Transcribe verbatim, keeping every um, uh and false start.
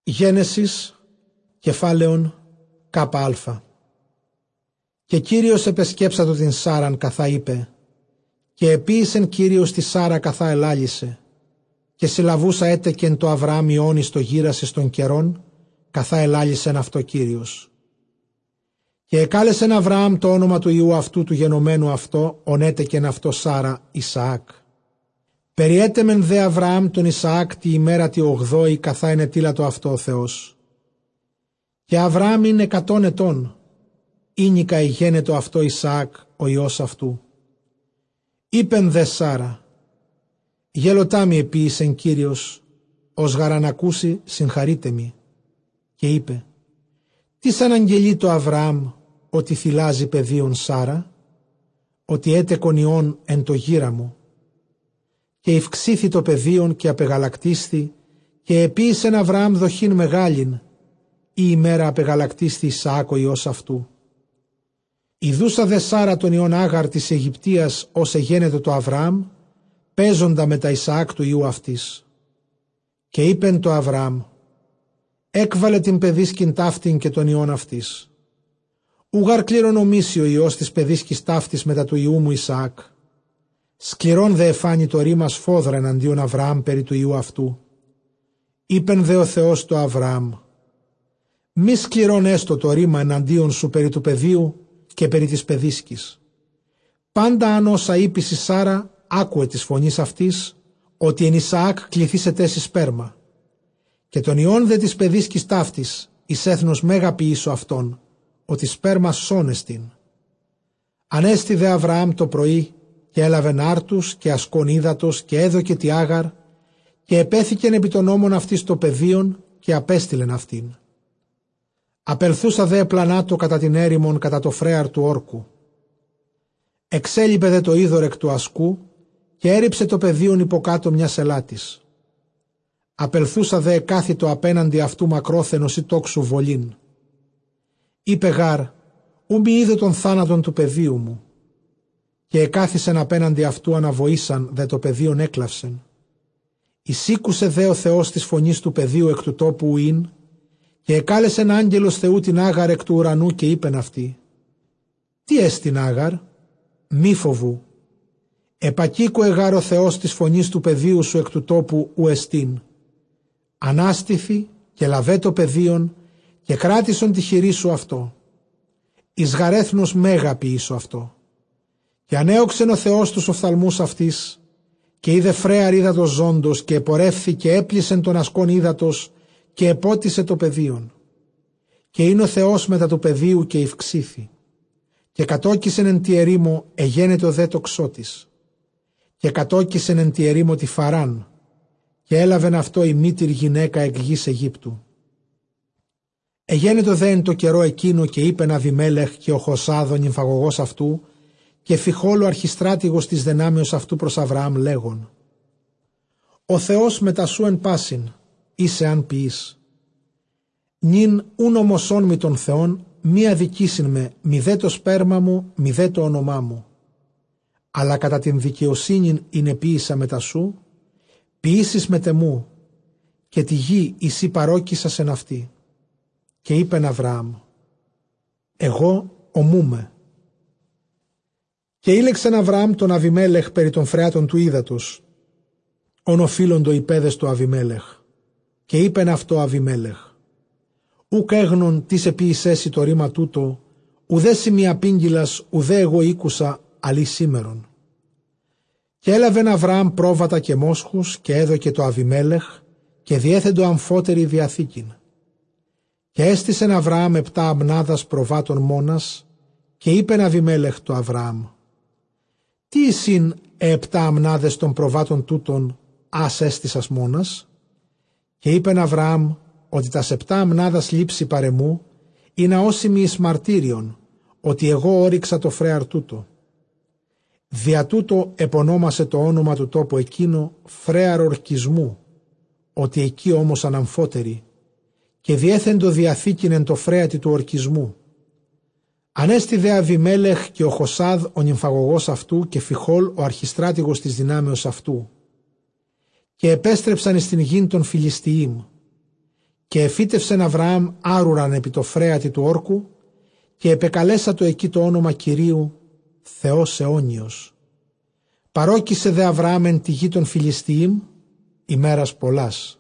Γένεσης, κεφάλαιον ΚΑΠΑ. Και Κύριος επεσκέψατο την Σάραν καθά είπε, και επίησεν Κύριος τη Σάρα καθά ελάλησε, και συλλαβούσα έτεκεν το Αβραάμ Ιώνη στο γύρασες των καιρών, καθά ελάλησεν αυτό Κύριος. Και εκάλεσεν Αβραάμ το όνομα του Υιού αυτού του γενομένου αυτό, ονέτεκεν αυτό Σάρα Ισαάκ. Περιέτεμεν δε Αβραάμ τον Ισαάκ τη ημέρα τη ογδόη καθά ενετήλατο αυτό ο Θεός. Και Αβραάμ είναι εκατόν ετών, ίνικα εγένετο αυτό Ισαάκ ο Υιός αυτού. Είπεν δε Σάρα, γελωτά μη επίησεν Κύριος, ως γαρανακούσει συγχαρείτε μη. Και είπε, τι σαν αγγελεί το Αβραάμ ότι θυλάζει παιδίον Σάρα, ότι έτεκον Υιόν εν το γύρα μου. Και ευξήθη το παιδίον και απεγαλακτίσθη, και επίησεν Αβραάμ δοχήν μεγάλην, η ημέρα απεγαλακτίσθη Ισαάκ ο Υιός αυτού. Ιδούσα δε Σάρα τον Υιόν Άγαρ της Αιγυπτίας ως εγένετο το Αβραάμ, παίζοντα με τα Ισαάκ του Υιού αυτής. Και είπεν το Αβραάμ, έκβαλε την παιδίσκην ταύτην και τον Υιόν αυτής. Ουγαρ κληρονομήσει ο Υιός της παιδίσκης ταύτης μετά του Υιού μου Ισαάκ. Σκληρών δε εφάνει το ρήμα σφόδρα εναντίον Αβραάμ περί του Υιού αυτού. Είπεν δε ο Θεός το Αβραάμ, μη σκληρών έστω το ρήμα εναντίον σου περί του παιδίου και περί της παιδίσκης. Πάντα αν όσα είπεις η Σάρα άκουε της φωνής αυτής, ότι εν Ισαάκ κληθήσετε εις σπέρμα. Και τον Υιόν δε της παιδίσκης ταύτης, εις έθνος μέγα ποιήσω αυτόν, ότι σπέρμα σώνεστην. Ανέστη δε Αβραάμ το πρωί, και έλαβεν άρτους και ασκόν ύδατος και έδωκε τη Άγαρ, και επέθηκεν επί των ώμων αυτής το πεδίον και απέστειλεν αυτήν. Απελθούσα δε πλανάτο κατά την έρημον κατά το φρέαρ του όρκου. Εξέλιπε δε το είδωρ εκ του ασκού και έριψε το πεδίον υποκάτω μιας ελάτης. Απελθούσα δε εκάθητο απέναντι αυτού μακρόθενος ή τόξου βολήν. Είπε γάρ, ου μη είδε τον θάνατον του πεδίου μου. Και εκάθισεν απέναντι αυτού αναβοήσαν δε το πεδίον έκλαυσεν. Εισήκουσε δε ο Θεός της φωνής του πεδίου εκ του τόπου ουίν, και εκάλεσεν άγγελος Θεού την Άγαρ εκ του ουρανού και είπεν αυτή, τι έστιν Άγαρ, μη φοβού, επακήκω εγάρ ο Θεός της φωνής του πεδίου σου εκ του τόπου ουεστίν. Ανάστηθη και λαβέ το πεδίον και κράτησον τη χειρή σου αυτό. Εις γαρέθνος μέγα ποιήσω αυτό. Και ανέωξεν ο Θεός τους οφθαλμούς αυτής, και είδε φρέαρ ύδατος ζώντος, και επορεύθη και έπλυσεν τον ασκόν ύδατος, και επότισε το πεδίον. Και είναι ο Θεός μετά του πεδίου και ευξήθη. Και κατόκισεν εν τη ερήμο εγένετο δε το ξώτης. Και κατόκισεν εν τη ερήμο τη Φαράν, και έλαβεν αυτό η μήτηρ γυναίκα εκ γης Αιγύπτου. Εγένετο δε εν το καιρό εκείνο και είπεν Αβιμέλεχ και ο Χωσάδων νυμφαγωγός αυτού, και Φιχόλου αρχιστράτηγος της δυνάμεως αυτού προς Αβραάμ λέγον, ο Θεός μετά σου εν πάσιν, είσαι αν ποιείς. Νυν ούν ομοσόν μη των Θεών, μη αδικήσιν με, μη δε το σπέρμα μου, μη δε το όνομά μου. Αλλά κατά την δικαιοσύνην είναι ποίησα μετά σου, ποιήσεις με τεμού, και τη γη εσύ παρόκισας εν αυτή. Και είπεν Αβραάμ, εγώ ομούμε. Και ήλεξεν Αβραάμ τον Αβιμέλεχ περί των φρεάτων του ύδατος, ον οφείλοντο οι παιδες του Αβιμέλεχ. Και είπεν αυτό Αβιμέλεχ, ουκ έγνον τις επίησέσι το ρήμα τούτο, ουδέ σημεία πίγγυλας, ουδέ εγώ ήκουσα, αλή σήμερον. Και έλαβεν Αβραάμ πρόβατα και μόσχους, και έδωκε το Αβιμέλεχ, και διέθεντο αμφότερη διαθήκην. Και έστησεν Αβραάμ επτά αμνάδας προβάτων μόνας, και είπεν Αβιμέλεχ το Αβραάμ, τι εισήν επτά αμνάδες των προβάτων τούτων, ας έστησας μόνας. Και είπεν Αβραάμ ότι τα επτά αμνάδας λήψη παρεμού είναι όσιμη εις μαρτύριον, ότι εγώ όριξα το φρέαρ τούτο. Δια τούτο επωνόμασε το όνομα του τόπου εκείνο φρέαρ ορκισμού, ότι εκεί όμως αναμφότερη, και διέθεντο διαθήκην εν το φρέατη του ορκισμού. Ανέστη δε Αβιμέλεχ και ο Χωσάδ ο νυμφαγωγός αυτού και Φιχόλ ο αρχιστράτηγος της δυνάμεως αυτού. Και επέστρεψαν εις την γην των Φιλιστιήμ. Και εφύτευσεν Αβραάμ άρουραν επί το φρέατη του όρκου, και επεκαλέσα το εκεί το όνομα Κυρίου Θεός αιώνιος. Παρόκισε δε Αβραάμ εν τη γη των Φιλιστιείμ ημέρας πολλάς.